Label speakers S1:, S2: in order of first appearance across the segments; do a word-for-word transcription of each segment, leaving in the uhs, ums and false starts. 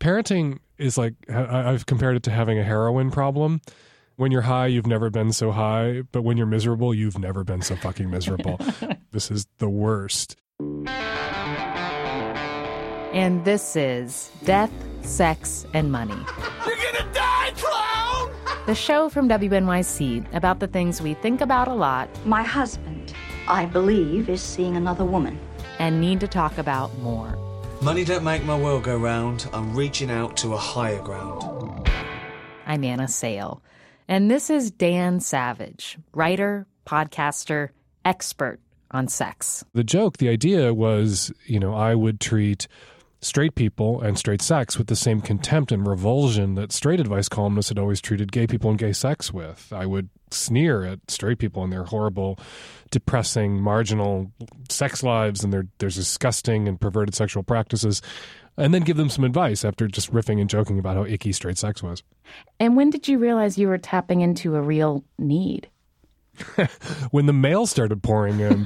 S1: parenting is like, I've compared it to having a heroin problem. When you're high, you've never been so high, but when you're miserable, you've never been so fucking miserable. This is the worst.
S2: And this is Death, Sex, and Money.
S3: You're gonna die, clown!
S2: The show from W N Y C about the things we think about a lot.
S4: My husband, I believe, is seeing another woman.
S2: And need to talk about more.
S5: Money don't make my world go round. I'm reaching out to a higher ground.
S2: I'm Anna Sale. And this is Dan Savage, writer, podcaster, expert on sex.
S1: The joke, the idea was, you know, I would treat straight people and straight sex with the same contempt and revulsion that straight advice columnists had always treated gay people and gay sex with. I would sneer at straight people and their horrible, depressing, marginal sex lives and their, their disgusting and perverted sexual practices, and then give them some advice after just riffing and joking about how icky straight sex was.
S2: And when did you realize you were tapping into a real need?
S1: When the mail started pouring in.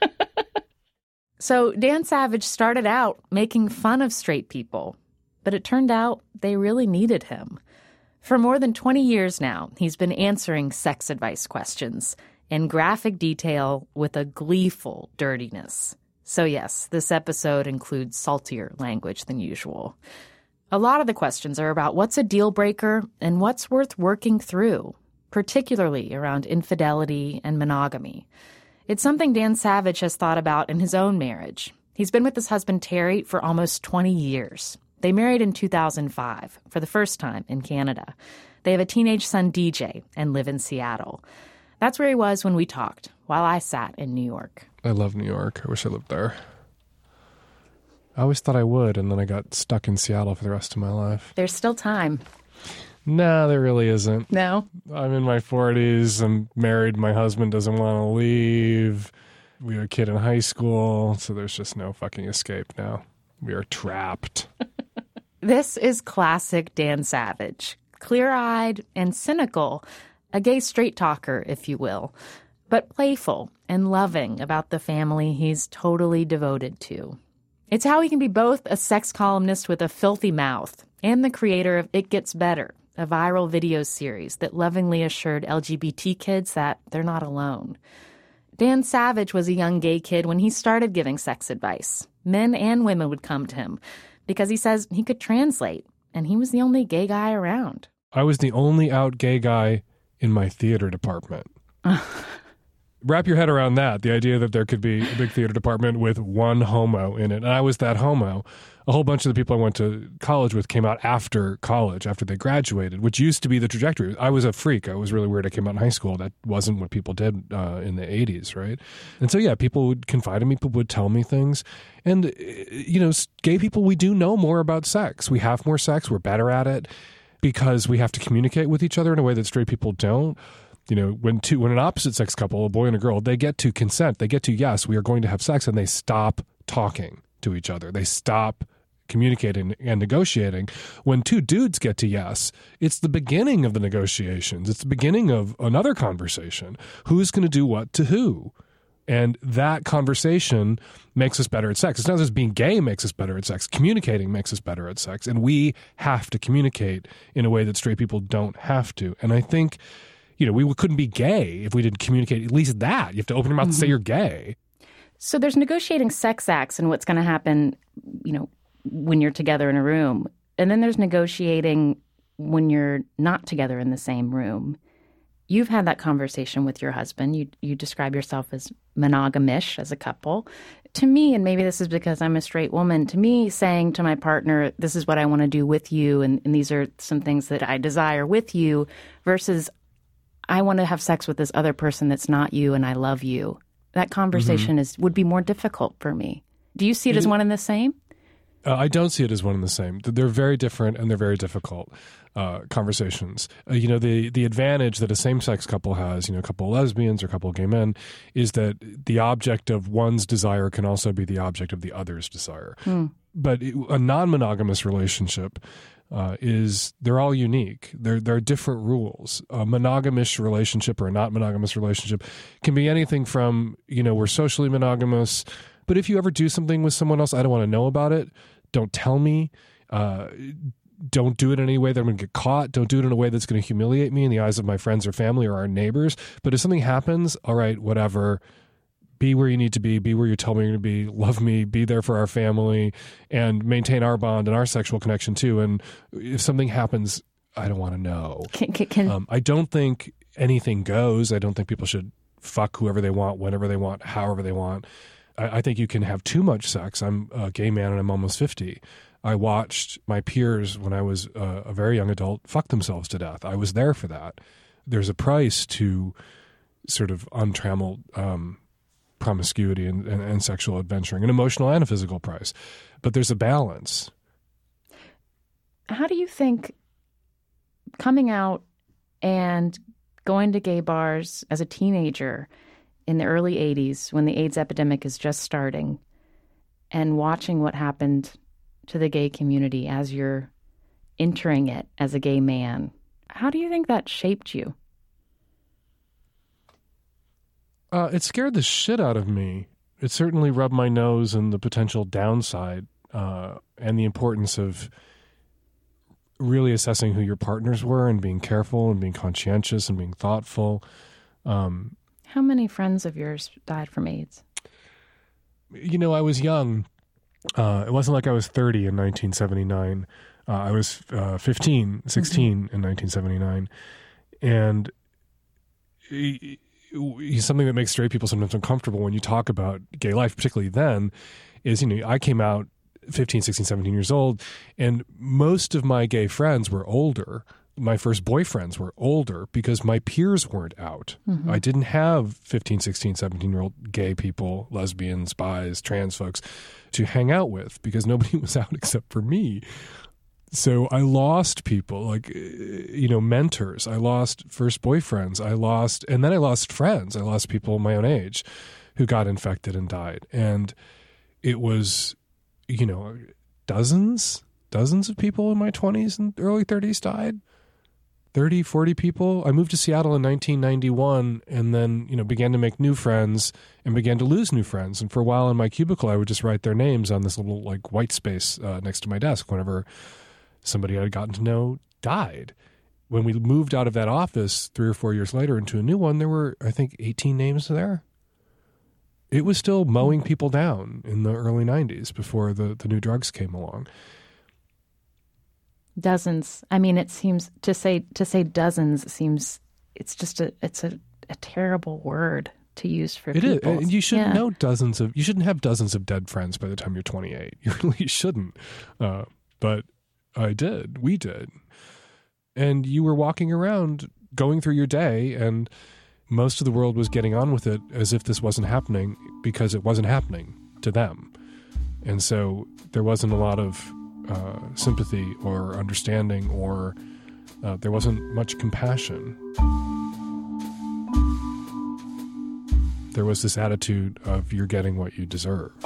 S2: So Dan Savage started out making fun of straight people, but it turned out they really needed him. For more than twenty years now, he's been answering sex advice questions in graphic detail with a gleeful dirtiness. So yes, this episode includes saltier language than usual. A lot of the questions are about what's a deal breaker and what's worth working through, particularly around infidelity and monogamy. It's something Dan Savage has thought about in his own marriage. He's been with his husband, Terry, for almost twenty years. They married in two thousand five, for the first time in Canada. They have a teenage son, D J, and live in Seattle. That's where he was when we talked, while I sat in New York.
S1: I love New York. I wish I lived there. I always thought I would, and then I got stuck in Seattle for the rest of my life.
S2: There's still time.
S1: No, there really isn't.
S2: No?
S1: I'm in my forties. I'm married. My husband doesn't want to leave. We have a kid in high school, so there's just no fucking escape now. We are trapped.
S2: This is classic Dan Savage. Clear-eyed and cynical. A gay straight talker, if you will. But playful and loving about the family he's totally devoted to. It's how he can be both a sex columnist with a filthy mouth and the creator of It Gets Better, a viral video series that lovingly assured L G B T kids that they're not alone. Dan Savage was a young gay kid when he started giving sex advice. Men and women would come to him because he says he could translate, and he was the only gay guy around.
S1: I was the only out gay guy in my theater department. Wrap your head around that, the idea that there could be a big theater department with one homo in it. And I was that homo. A whole bunch of the people I went to college with came out after college, after they graduated, which used to be the trajectory. I was a freak. I was really weird. I came out in high school. That wasn't what people did uh, in the eighties, right? And so, yeah, people would confide in me. People would tell me things. And, you know, gay people, we do know more about sex. We have more sex. We're better at it because we have to communicate with each other in a way that straight people don't. You know, when two, when an opposite sex couple, a boy and a girl, they get to consent, they get to, yes, we are going to have sex, and they stop talking to each other. They stop communicating and negotiating. When two dudes get to yes, it's the beginning of the negotiations. It's the beginning of another conversation. Who's going to do what to who? And that conversation makes us better at sex. It's not just being gay makes us better at sex. Communicating makes us better at sex. And we have to communicate in a way that straight people don't have to. And I think, you know, we couldn't be gay if we didn't communicate at least that. You have to open your mouth mm-hmm. and say you're gay.
S2: So there's negotiating sex acts and what's going to happen, you know, when you're together in a room. And then there's negotiating when you're not together in the same room. You've had that conversation with your husband. You you describe yourself as monogamish as a couple. To me, and maybe this is because I'm a straight woman, to me saying to my partner, this is what I want to do with you, and, and these are some things that I desire with you, versus I want to have sex with this other person that's not you and I love you. That conversation mm-hmm. is would be more difficult for me. Do you see it, it as one and the same?
S1: Uh, I don't see it as one and the same. They're very different and they're very difficult uh, conversations. Uh, you know, the the advantage that a same-sex couple has, you know, a couple of lesbians or a couple of gay men, is that the object of one's desire can also be the object of the other's desire. Mm. But it, a non-monogamous relationship Uh, is they're all unique. There there are different rules. A monogamish relationship or a not monogamous relationship can be anything from, you know, we're socially monogamous, but if you ever do something with someone else, I don't want to know about it. Don't tell me. Uh, don't do it in any way that I'm going to get caught. Don't do it in a way that's going to humiliate me in the eyes of my friends or family or our neighbors. But if something happens, all right, whatever. Be where you need to be. Be where you tell me you're going to be. Love me. Be there for our family and maintain our bond and our sexual connection too. And if something happens, I don't want to know.
S2: Can, can, can...
S1: Um, I don't think anything goes. I don't think people should fuck whoever they want, whenever they want, however they want. I, I think you can have too much sex. I'm a gay man and I'm almost fifty. I watched my peers when I was uh, a very young adult fuck themselves to death. I was there for that. There's a price to sort of untrammeled um, promiscuity and, and, and sexual adventuring, an emotional and a physical price. But there's a balance.
S2: How do you think coming out and going to gay bars as a teenager in the early eighties when the AIDS epidemic is just starting and watching what happened to the gay community as you're entering it as a gay man, how do you think that shaped you?
S1: Uh, it scared the shit out of me. It certainly rubbed my nose in the potential downside uh, and the importance of really assessing who your partners were and being careful and being conscientious and being thoughtful. Um,
S2: How many friends of yours died from AIDS?
S1: You know, I was young. Uh, it wasn't like I was thirty in nineteen seventy-nine. Uh, I was uh, fifteen, sixteen mm-hmm. in nineteen seventy-nine. And it, it, something that makes straight people sometimes uncomfortable when you talk about gay life, particularly then, is, you know, I came out fifteen, sixteen, seventeen years old, and most of my gay friends were older. My first boyfriends were older because my peers weren't out. Mm-hmm. I didn't have fifteen, sixteen, seventeen-year-old gay people, lesbians, bis, trans folks to hang out with because nobody was out except for me. So I lost people, like, you know, mentors. I lost first boyfriends. I lost, and then I lost friends. I lost people my own age who got infected and died. And it was, you know, dozens, dozens of people in my twenties and early thirties died. thirty, forty people. I moved to Seattle in nineteen ninety-one and then, you know, began to make new friends and began to lose new friends. And for a while in my cubicle, I would just write their names on this little like white space uh, next to my desk whenever somebody I had gotten to know died. When we moved out of that office three or four years later into a new one, there were, I think, eighteen names there. It was still mowing people down in the early nineties before the, the new drugs came along.
S2: Dozens. I mean, it seems to say to say dozens seems it's just a it's a, a terrible word to use for
S1: it
S2: people.
S1: It is. You shouldn't
S2: yeah.
S1: know dozens of. You shouldn't have dozens of dead friends by the time you're twenty-eight. You really shouldn't. Uh, but I did. We did. And you were walking around, going through your day, and most of the world was getting on with it as if this wasn't happening because it wasn't happening to them. And so there wasn't a lot of Uh, sympathy or understanding, or uh, there wasn't much compassion. There was this attitude of you're getting what you deserved.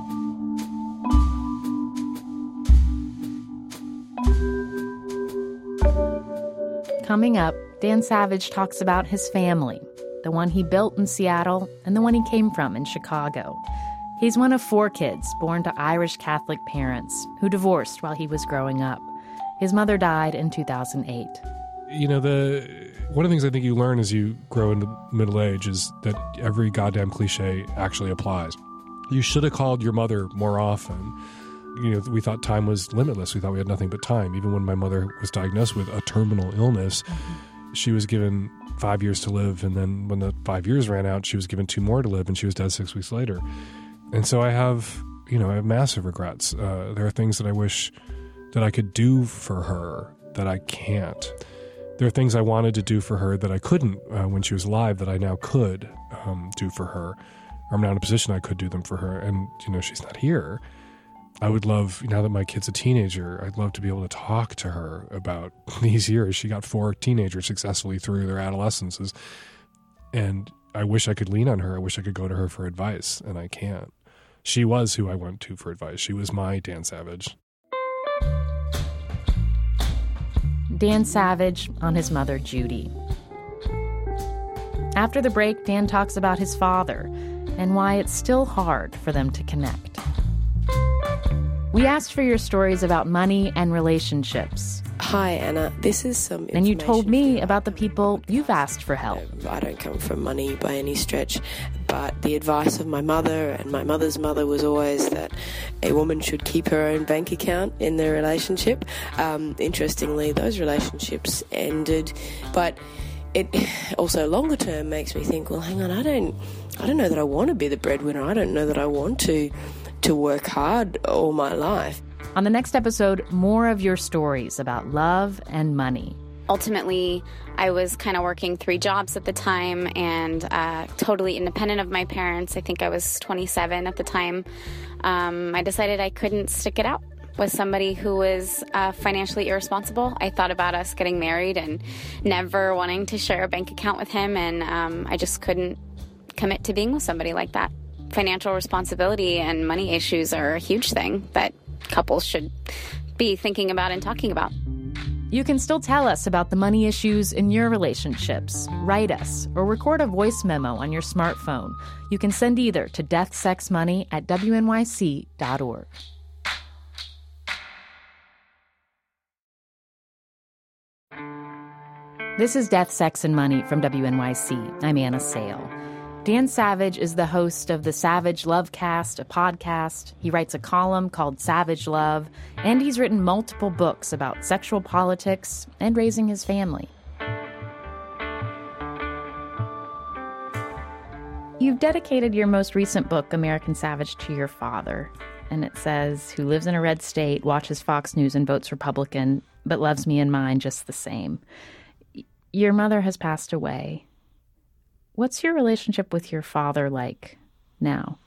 S2: Coming up, Dan Savage talks about his family, the one he built in Seattle and the one he came from in Chicago. He's one of four kids born to Irish Catholic parents who divorced while he was growing up. His mother died in two thousand eight.
S1: You know, the one of the things I think you learn as you grow into middle age is that every goddamn cliche actually applies. You should have called your mother more often. You know, we thought time was limitless. We thought we had nothing but time. Even when my mother was diagnosed with a terminal illness, mm-hmm. she was given five years to live. And then when the five years ran out, she was given two more to live, and she was dead six weeks later. And so I have, you know, I have massive regrets. Uh, there are things that I wish that I could do for her that I can't. There are things I wanted to do for her that I couldn't uh, when she was alive that I now could um, do for her. I'm now in a position I could do them for her. And, you know, she's not here. I would love, now that my kid's a teenager, I'd love to be able to talk to her about these years. She got four teenagers successfully through their adolescences. And I wish I could lean on her. I wish I could go to her for advice, and I can't. She was who I went to for advice. She was my Dan Savage.
S2: Dan Savage on his mother, Judy. After the break, Dan talks about his father and why it's still hard for them to connect. We asked for your stories about money and relationships.
S6: Hi, Anna. This is some information.
S2: And you told me about the people you've asked for help.
S6: I don't come from money by any stretch, but the advice of my mother and my mother's mother was always that a woman should keep her own bank account in their relationship. Um, interestingly, those relationships ended, but it also longer term makes me think, well, hang on, I don't, I don't know that I want to be the breadwinner. I don't know that I want to, to work hard all my life.
S2: On the next episode, more of your stories about love and money.
S7: Ultimately, I was kind of working three jobs at the time and uh, totally independent of my parents. I think I was twenty-seven at the time. Um, I decided I couldn't stick it out with somebody who was uh, financially irresponsible. I thought about us getting married and never wanting to share a bank account with him, and um, I just couldn't commit to being with somebody like that. Financial responsibility and money issues are a huge thing that couples should be thinking about and talking about.
S2: You can still tell us about the money issues in your relationships. Write us or record a voice memo on your smartphone. You can send either to death sex money at W N Y C dot org. This is Death, Sex, and Money from W N Y C. I'm Anna Sale. Dan Savage is the host of the Savage Lovecast, a podcast. He writes a column called Savage Love, and he's written multiple books about sexual politics and raising his family. You've dedicated your most recent book, American Savage, to your father. And it says, who lives in a red state, watches Fox News and votes Republican, but loves me and mine just the same. Your mother has passed away. What's your relationship with your father like now?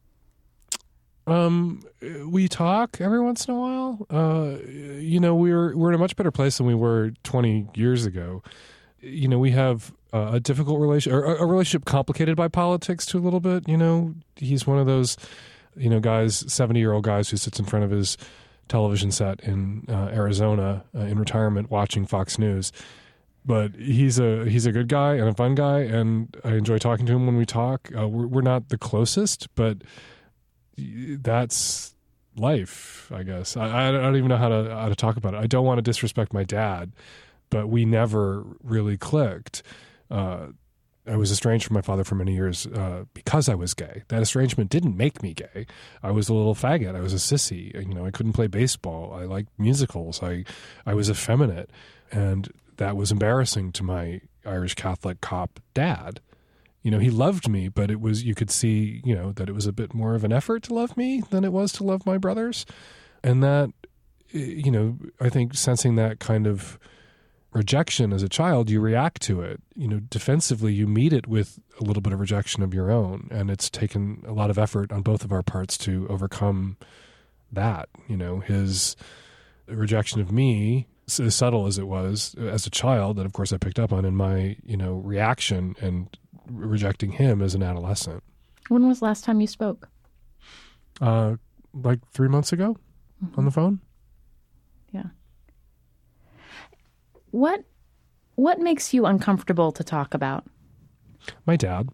S1: Um, we talk every once in a while. Uh, you know, we're we're in a much better place than we were twenty years ago. You know, we have uh, a difficult relation, or a relationship complicated by politics to a little bit. You know, he's one of those, you know, guys, seventy-year-old guys who sits in front of his television set in uh, Arizona uh, in retirement watching Fox News. But he's a he's a good guy and a fun guy, and I enjoy talking to him when we talk. Uh, we're, we're not the closest, but that's life, I guess. I, I don't even know how to how to talk about it. I don't want to disrespect my dad, but we never really clicked. Uh, I was estranged from my father for many years uh, because I was gay. That estrangement didn't make me gay. I was a little faggot. I was a sissy. You know, I couldn't play baseball. I liked musicals. I I was effeminate, and that was embarrassing to my Irish Catholic cop dad. You know, he loved me, but it was, you could see, you know, that it was a bit more of an effort to love me than it was to love my brothers. And that, you know, I think sensing that kind of rejection as a child, you react to it. You know, defensively, you meet it with a little bit of rejection of your own. And it's taken a lot of effort on both of our parts to overcome that. You know, his rejection of me, as subtle as it was as a child, that of course I picked up on in my, you know, reaction and rejecting him as an adolescent.
S2: When was the last time you spoke?
S1: Uh, like three months ago mm-hmm. on the phone.
S2: Yeah. What, what makes you uncomfortable to talk about?
S1: My dad.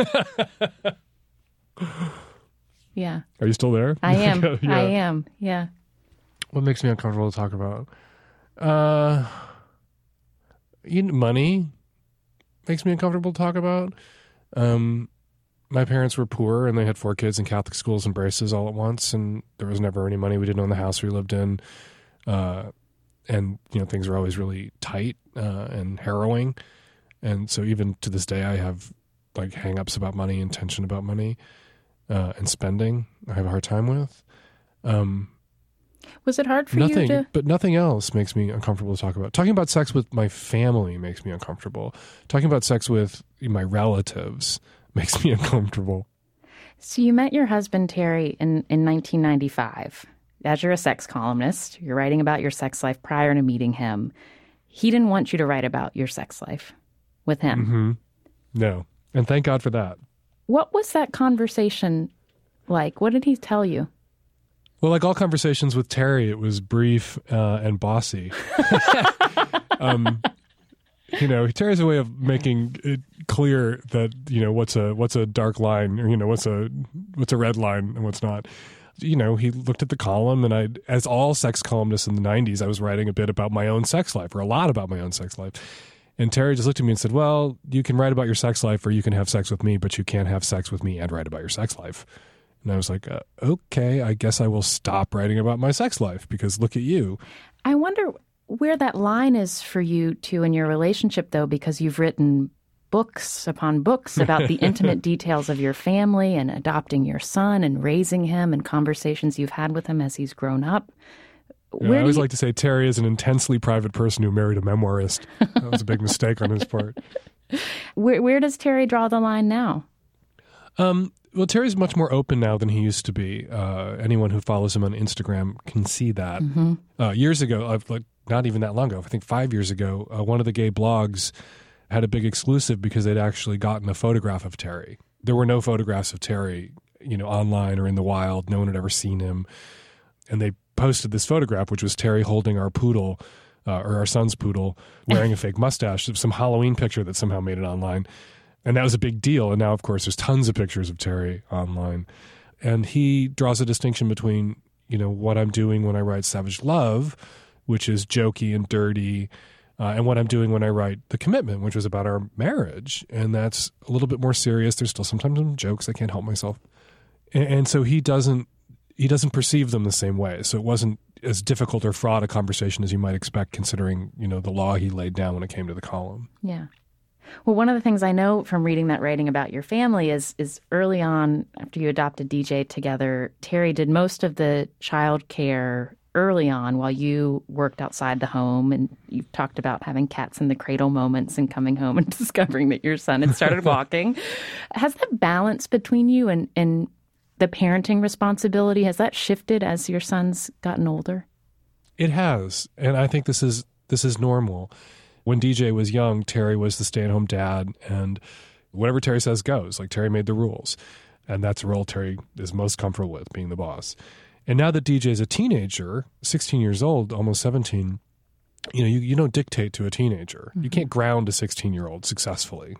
S2: Yeah.
S1: Are you still there?
S2: I am.
S1: Yeah.
S2: I am. Yeah.
S1: What makes me uncomfortable to talk about? Uh, you know, money makes me uncomfortable to talk about. Um, my parents were poor, and they had four kids in Catholic schools and braces all at once, and there was never any money. We didn't own the house we lived in, uh, and you know things were always really tight uh, and harrowing. And so even to this day, I have like hang-ups about money and tension about money uh, and spending. I have a hard time with. Um,
S2: Was it hard for
S1: nothing,
S2: you to...
S1: But nothing else makes me uncomfortable to talk about. Talking about sex with my family makes me uncomfortable. Talking about sex with my relatives makes me uncomfortable.
S2: So you met your husband, Terry, in, in nineteen ninety-five. As you're a sex columnist, you're writing about your sex life prior to meeting him. He didn't want you to write about your sex life with him.
S1: Mm-hmm. No. And thank God for that.
S2: What was that conversation like? What did he tell you?
S1: Well, like all conversations with Terry, it was brief uh, and bossy. um, you know, Terry's a way of making it clear that, you know, what's a what's a dark line, or, you know, what's a what's a red line and what's not. you know, he looked at the column, and I, as all sex columnists in the nineties, I was writing a bit about my own sex life, or a lot about my own sex life. And Terry just looked at me and said, well, you can write about your sex life, or you can have sex with me, but you can't have sex with me and write about your sex life. And I was like, uh, okay, I guess I will stop writing about my sex life, because look at you.
S2: I wonder where that line is for you two in your relationship, though, because you've written books upon books about the intimate details of your family and adopting your son and raising him and conversations you've had with him as he's grown up.
S1: You know, I always you... like to say Terry is an intensely private person who married a memoirist. That was a big mistake on his part.
S2: Where, where does Terry draw the line now?
S1: Um, well, Terry's much more open now than he used to be. Uh, anyone who follows him on Instagram can see that. Mm-hmm. Uh, years ago, uh, like not even that long ago, I think five years ago, uh, one of the gay blogs had a big exclusive because they'd actually gotten a photograph of Terry. There were no photographs of Terry, you know, online or in the wild. No one had ever seen him. And they posted this photograph, which was Terry holding our poodle, uh, or our son's poodle, wearing a fake mustache. Some Halloween picture that somehow made it online. And that was a big deal. And now, of course, there's tons of pictures of Terry online. And he draws a distinction between, you know, what I'm doing when I write Savage Love, which is jokey and dirty, Uh, and what I'm doing when I write The Commitment, which was about our marriage. And that's a little bit more serious. There's still sometimes some jokes. I can't help myself. And, and so he doesn't he doesn't perceive them the same way. So it wasn't as difficult or fraught a conversation as you might expect, considering, you know, the law he laid down when it came to the column.
S2: Yeah. Well, one of the things I know from reading that writing about your family is is early on, after you adopted D J together, Terry did most of the child care early on while you worked outside the home, and you've talked about having cats in the cradle moments and coming home and discovering that your son had started walking. Has the balance between you and, and the parenting responsibility, has that shifted as your son's gotten older?
S1: It has. And I think this is this is normal. When D J was young, Terry was the stay-at-home dad, and whatever Terry says goes. Like, Terry made the rules. And that's a role Terry is most comfortable with, being the boss. And now that D J is a teenager, sixteen years old, almost seventeen, you know, you, you don't dictate to a teenager. Mm-hmm. You can't ground a sixteen-year-old successfully.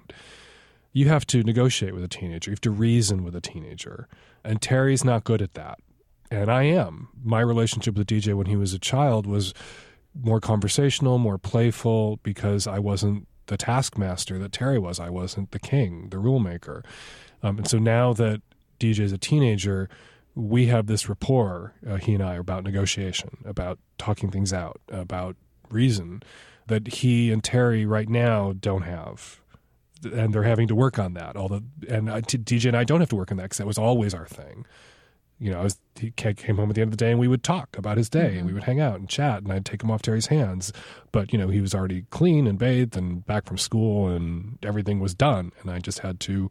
S1: You have to negotiate with a teenager. You have to reason with a teenager. And Terry's not good at that. And I am. My relationship with D J when he was a child was more conversational, more playful, because I wasn't the taskmaster that Terry was. I wasn't the king, the rule maker. Um, and so now that D J is a teenager, we have this rapport, uh, he and I, about negotiation, about talking things out, about reason, that he and Terry right now don't have. And they're having to work on that. Although, and I, D J and I don't have to work on that because that was always our thing. You know, I was, he came home at the end of the day and we would talk about his day, mm-hmm. and we would hang out and chat, and I'd take him off Terry's hands. But, you know, he was already clean and bathed and back from school, and everything was done. And I just had to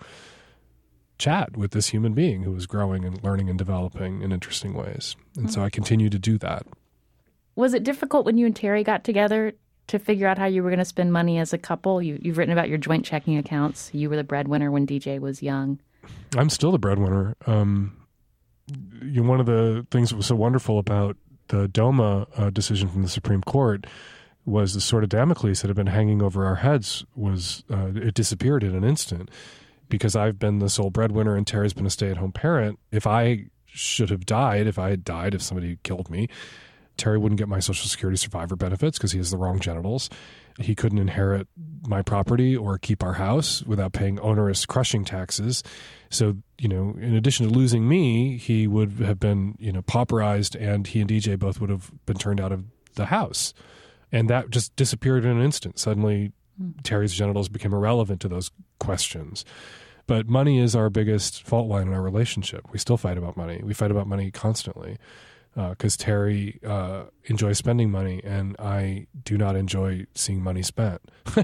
S1: chat with this human being who was growing and learning and developing in interesting ways. And mm-hmm. so I continue to do that.
S2: Was it difficult when you and Terry got together to figure out how you were going to spend money as a couple? You, you've written about your joint checking accounts. You were the breadwinner when D J was young.
S1: I'm still the breadwinner. Um, you know, one of the things that was so wonderful about the DOMA uh, decision from the Supreme Court was the sort of Damocles that had been hanging over our heads was uh, it disappeared in an instant. Because I've been the sole breadwinner and Terry's been a stay-at-home parent. If I should have died, if I had died, if somebody killed me, Terry wouldn't get my Social Security survivor benefits because he has the wrong genitals. He couldn't inherit my property or keep our house without paying onerous crushing taxes. So, you know, in addition to losing me, he would have been, you know, pauperized, and he and D J both would have been turned out of the house. And that just disappeared in an instant. Suddenly, Terry's genitals became irrelevant to those questions. But money is our biggest fault line in our relationship. We still fight about money. We fight about money constantly because uh, Terry uh, enjoys spending money, and I do not enjoy seeing money spent.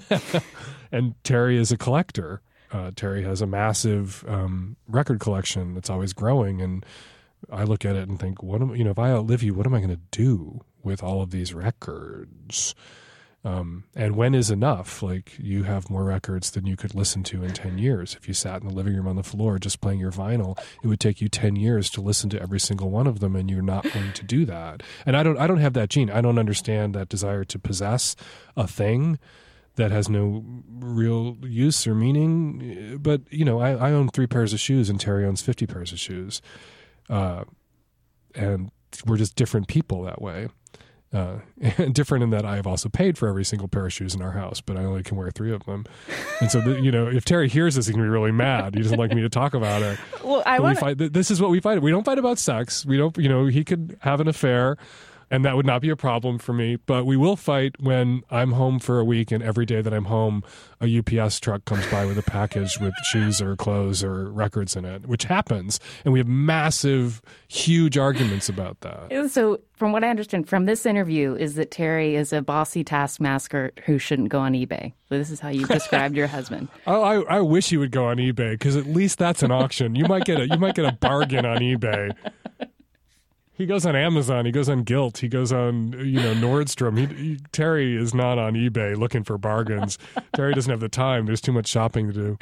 S1: And Terry is a collector. Uh, Terry has a massive um, record collection that's always growing, and I look at it and think, what am you know, if I outlive you, what am I going to do with all of these records? Um, and when is enough? Like, you have more records than you could listen to in ten years. If you sat in the living room on the floor just playing your vinyl, it would take you ten years to listen to every single one of them, and you're not going to do that. And I don't I don't have that gene. I don't understand that desire to possess a thing that has no real use or meaning. But, you know, I, I own three pairs of shoes, and Terry owns fifty pairs of shoes. Uh, and we're just different people that way. Uh, and different in that I have also paid for every single pair of shoes in our house, but I only can wear three of them. And so, the, you know, if Terry hears this, he's going to be really mad. He doesn't like me to talk about it.
S2: Well, I
S1: want
S2: want
S1: This is what we fight. We don't fight about sex. We don't, you know, he could have an affair, and that would not be a problem for me. But we will fight when I'm home for a week, and every day that I'm home, a U P S truck comes by with a package with shoes or clothes or records in it, which happens. And we have massive, huge arguments about that.
S2: So from what I understand from this interview is that Terry is a bossy taskmaster who shouldn't go on eBay. So this is how you've described your husband.
S1: Oh, I, I wish he would go on eBay, because at least that's an auction. You might get a you might get a bargain on eBay. He goes on Amazon. He goes on Gilt. He goes on, you know, Nordstrom. He, he, Terry is not on eBay looking for bargains. Terry doesn't have the time. There's too much shopping to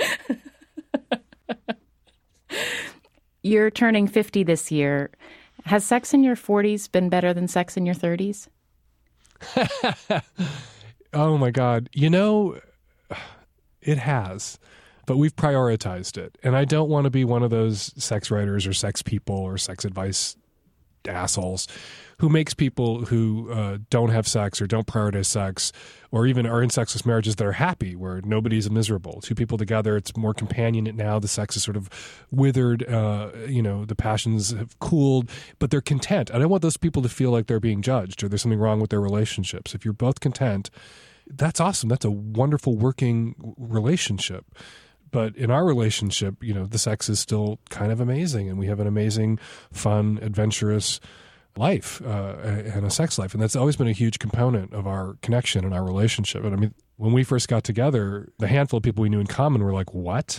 S1: do.
S2: You're turning fifty this year. Has sex in your forties been better than sex in your thirties?
S1: Oh, my God. You know, it has. But we've prioritized it. And I don't want to be one of those sex writers or sex people or sex advice assholes who makes people who uh, don't have sex or don't prioritize sex or even are in sexless marriages that are happy, where nobody's miserable. Two people together, it's more companionate now. The sex is sort of withered. Uh, you know, the passions have cooled, but they're content. I don't want those people to feel like they're being judged or there's something wrong with their relationships. If you're both content, that's awesome. That's a wonderful working relationship. But in our relationship, you know, the sex is still kind of amazing, and we have an amazing, fun, adventurous life uh, and a sex life. And that's always been a huge component of our connection and our relationship. And I mean, when we first got together, the handful of people we knew in common were like, what?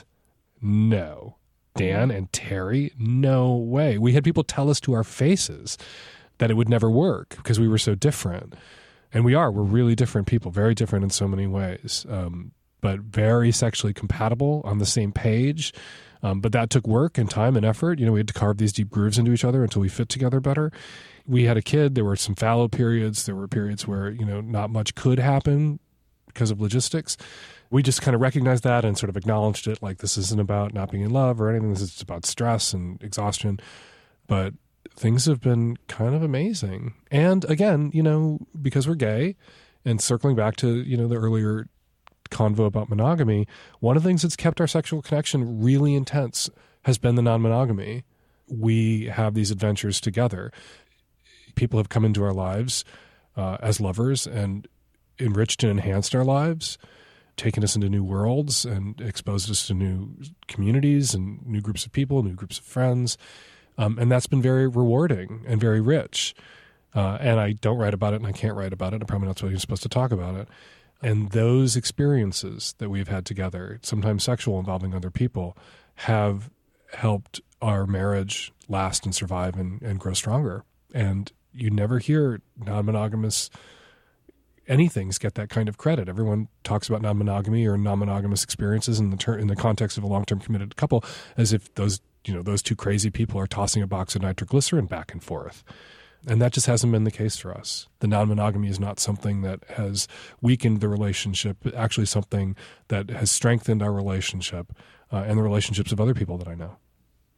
S1: No. Dan and Terry? No way. We had people tell us to our faces that it would never work because we were so different. And we are. We're really different people, very different in so many ways. Um, but very sexually compatible, on the same page. Um, but that took work and time and effort. You know, we had to carve these deep grooves into each other until we fit together better. We had a kid. There were some fallow periods. There were periods where, you know, not much could happen because of logistics. We just kind of recognized that and sort of acknowledged it, like this isn't about not being in love or anything. This is about stress and exhaustion. But things have been kind of amazing. And again, you know, because we're gay, and circling back to, you know, the earlier convo about monogamy, one of the things that's kept our sexual connection really intense has been the non-monogamy. We have these adventures together. People have come into our lives uh, as lovers and enriched and enhanced our lives, taken us into new worlds and exposed us to new communities and new groups of people, new groups of friends. Um, and that's been very rewarding and very rich. Uh, and I don't write about it, and I can't write about it. I'm probably not really supposed to talk about it. And those experiences that we've had together, sometimes sexual, involving other people, have helped our marriage last and survive and, and grow stronger. And you never hear non-monogamous anythings get that kind of credit. Everyone talks about non-monogamy or non-monogamous experiences in the ter- in the context of a long-term committed couple as if those, you know, those two crazy people are tossing a box of nitroglycerin back and forth. And that just hasn't been the case for us. The non-monogamy is not something that has weakened the relationship, but actually something that has strengthened our relationship uh, and the relationships of other people that I know.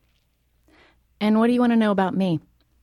S2: And what do you want to know about me?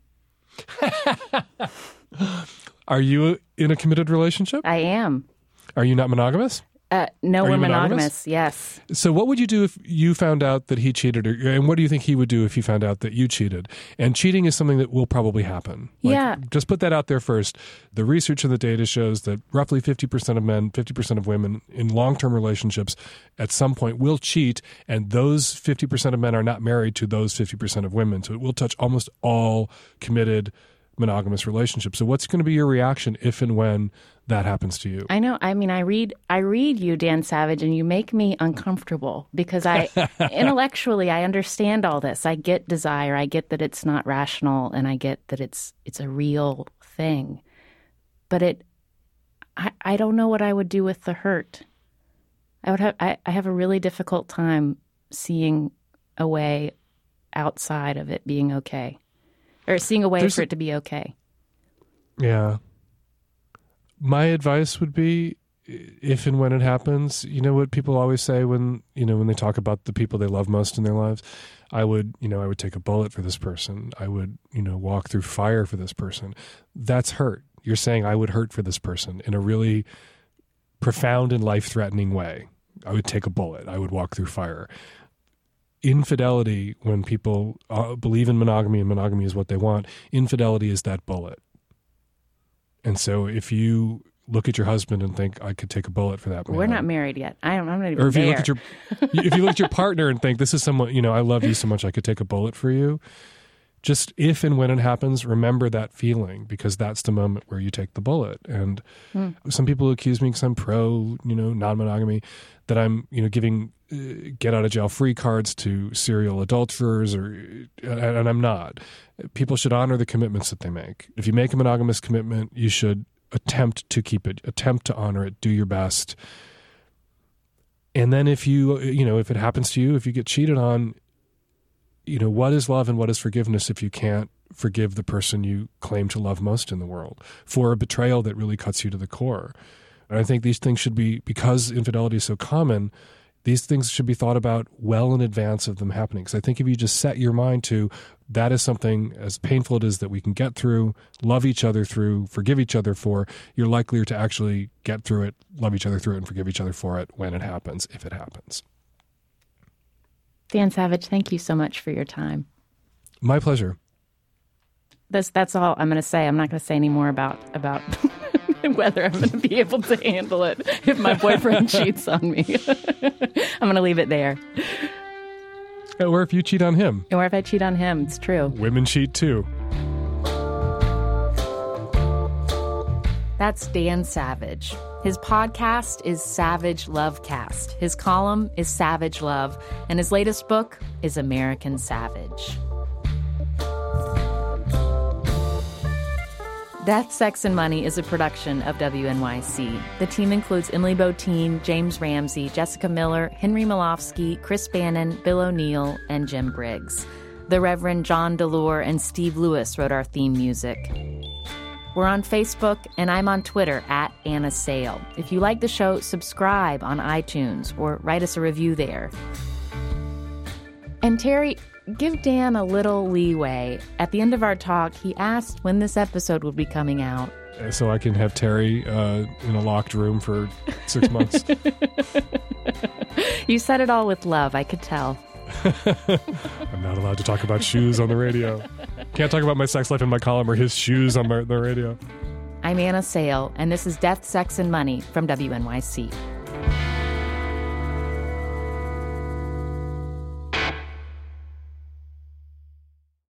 S1: Are you in a committed relationship?
S2: I am.
S1: Are you not monogamous?
S2: Uh, no,
S1: Are
S2: we're
S1: you
S2: monogamous?
S1: monogamous.
S2: Yes.
S1: So what would you do if you found out that he cheated? Or, and what do you think he would do if he found out that you cheated? And cheating is something that will probably happen. Like,
S2: yeah.
S1: Just put that out there first. The research and the data shows that roughly fifty percent of men, fifty percent of women in long-term relationships at some point will cheat. And those fifty percent of men are not married to those fifty percent of women. So it will touch almost all committed monogamous relationships. So what's going to be your reaction if and when that happens to you?
S2: I know. I mean, I read I read you, Dan Savage, and you make me uncomfortable because I intellectually I understand all this. I get desire. I get that it's not rational, and I get that it's it's a real thing. But it I, I don't know what I would do with the hurt. I would have I, I have a really difficult time seeing a way outside of it being okay. Or seeing a way
S1: There's
S2: for
S1: a,
S2: it to be okay.
S1: Yeah. My advice would be if and when it happens, you know what people always say when, you know, when they talk about the people they love most in their lives, I would, you know, I would take a bullet for this person. I would, you know, walk through fire for this person. That's hurt. You're saying I would hurt for this person in a really profound and life-threatening way. I would take a bullet. I would walk through fire. Infidelity, when people uh, believe in monogamy and monogamy is what they want, infidelity is that bullet. And so if you look at your husband and think, I could take a bullet for that man.
S2: We're not married yet. I don't, I'm not even
S1: Or if
S2: there.
S1: you look at your, if you look at your partner and think, this is someone, you know, I love you so much I could take a bullet for you. Just if and when it happens, remember that feeling, because that's the moment where you take the bullet. And mm. some people accuse me, because I'm pro, you know, non-monogamy, that I'm, you know, giving uh, get out of jail free cards to serial adulterers, or, and, and I'm not. People should honor the commitments that they make. If you make a monogamous commitment, you should attempt to keep it, attempt to honor it, do your best. And then if you, you know, if it happens to you, if you get cheated on, you know, what is love and what is forgiveness if you can't forgive the person you claim to love most in the world for a betrayal that really cuts you to the core? And I think these things should be, because infidelity is so common, these things should be thought about well in advance of them happening. Because I think if you just set your mind to, that is something, as painful it is, that we can get through, love each other through, forgive each other for, you're likelier to actually get through it, love each other through it, and forgive each other for it when it happens, if it happens.
S2: Dan Savage, thank you so much for your time.
S1: My pleasure.
S2: That's, that's all I'm going to say. I'm not going to say any more about, about whether I'm going to be able to handle it if my boyfriend cheats on me. I'm going to leave it there.
S1: Or if you cheat on him.
S2: Or if I cheat on him, it's true.
S1: Women cheat too.
S2: That's Dan Savage. His podcast is Savage Lovecast. His column is Savage Love. And his latest book is American Savage. Death, Sex, and Money is a production of W N Y C. The team includes Emily Botein, James Ramsey, Jessica Miller, Henry Malofsky, Chris Bannon, Bill O'Neill, and Jim Briggs. The Reverend John Delore and Steve Lewis wrote our theme music. We're on Facebook, and I'm on Twitter, at Anna Sale. If you like the show, subscribe on iTunes or write us a review there. And Terry, give Dan a little leeway. At the end of our talk, he asked when this episode would be coming out.
S1: So I can have Terry uh, in a locked room for six months.
S2: You said it all with love, I could tell.
S1: I'm not allowed to talk about shoes on the radio. Can't talk about my sex life in my column or his shoes on my, the radio.
S2: I'm Anna Sale, and this is Death, Sex, and Money from W N Y C.